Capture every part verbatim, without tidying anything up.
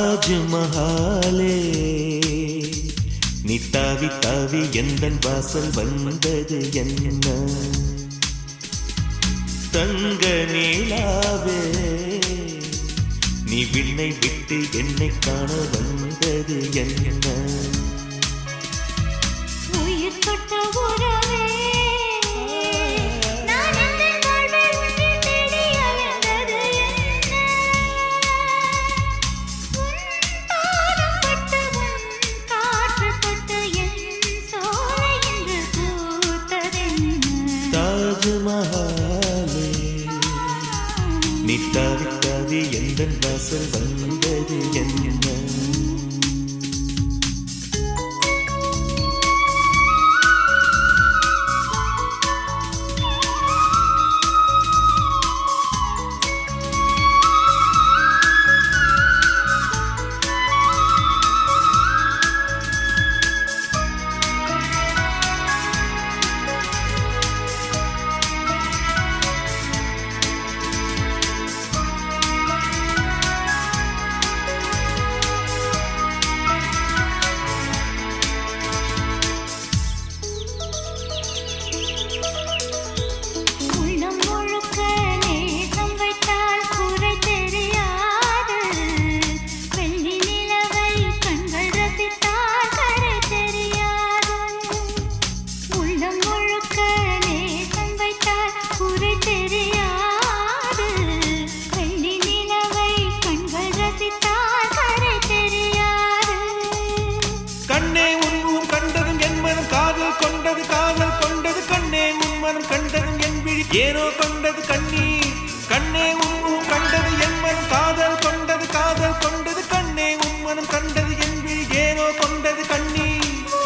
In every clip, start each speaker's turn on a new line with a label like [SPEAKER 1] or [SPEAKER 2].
[SPEAKER 1] தாஜ்மஹாலே நீ தாவி தாவி எந்தன் வாசல் வந்தது என்ன தங்க நீலாவே நீ விண்ணை விட்டு என்னை காண வந்தது என்ன
[SPEAKER 2] உயிர் தொட்ட உறவே நான் எந்த வாழ்வில் உன்னை தேடி அலைந்தது என்ன உன் பாதம் பட்டு உன் காற்று தொட்டு என் சோலை இன்று பூத்ததென்ன
[SPEAKER 1] தாஜ்மஹாலே நீ தாவி தாவி எந்தன் வாசல் வந்தது என்ன கண்டதும் என் விழி ஏனோ கொண்டது கண்ணீர் கண்ணே உன்முகம் கண்டது என் மனம் காதல் கொண்டது காதல் கொண்டது கண்ணே உன்மனம் கண்டது என் விழி ஏனோ கொண்டது கண்ணீர்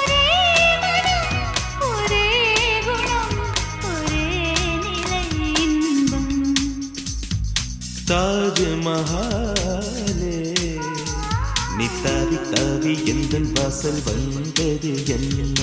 [SPEAKER 1] தாஜ்மஹாலே நீ தாவி தாவி எந்தன் வாசல் வந்தது என்ன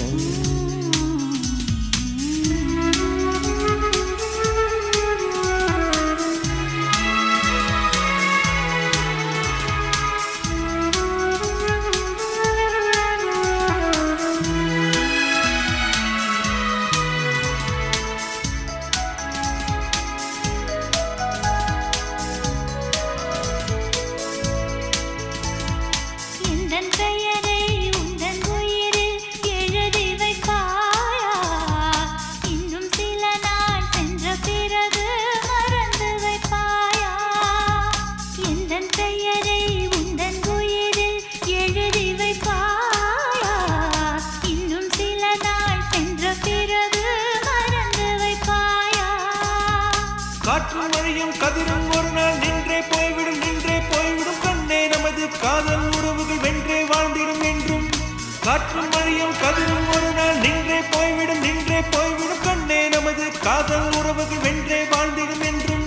[SPEAKER 1] காற்றும் மழையும் கதிரும் ஒரு நாள் நின்றே போய்விடும் நின்றே போய்விடும் கண்ணே நமது காதல் உறவுகள் வென்றே வாழ்ந்திடும் என்றும் காற்றும் மழையும் கதிரும் ஒரு நாள் நின்றே போய்விடும் நின்றே போய்விடும் கண்ணே நமது காதல் உறவுகள் வென்றே வாழ்ந்திடும் என்றும்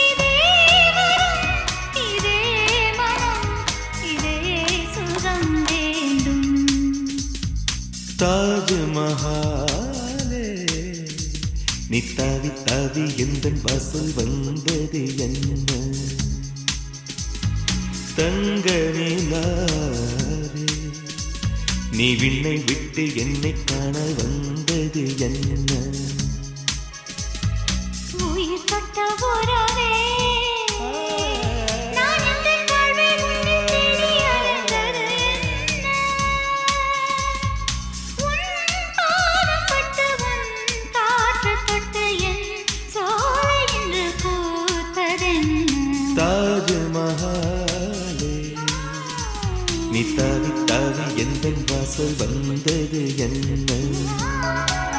[SPEAKER 1] தாஜ்மஹாலே நீ தாவி தாவி எந்தன் வாசல் வந்தது என்ன தங்க நிலாவே நீ விண்ணை விட்டு என்னை காண வந்தது என்ன
[SPEAKER 2] உயிர் தொட்ட உறவே நான் எந்த வாழ்வில் உன்னை தேடி அலைந்தது என்ன உன் பாதம் பட்டு உன் காற்று தொட்டு என் சோலை இன்று பூத்ததென்ன
[SPEAKER 1] தாஜ்மஹாலே நீ தாவி தாவி எந்தன் வாசல் வந்தது என்ன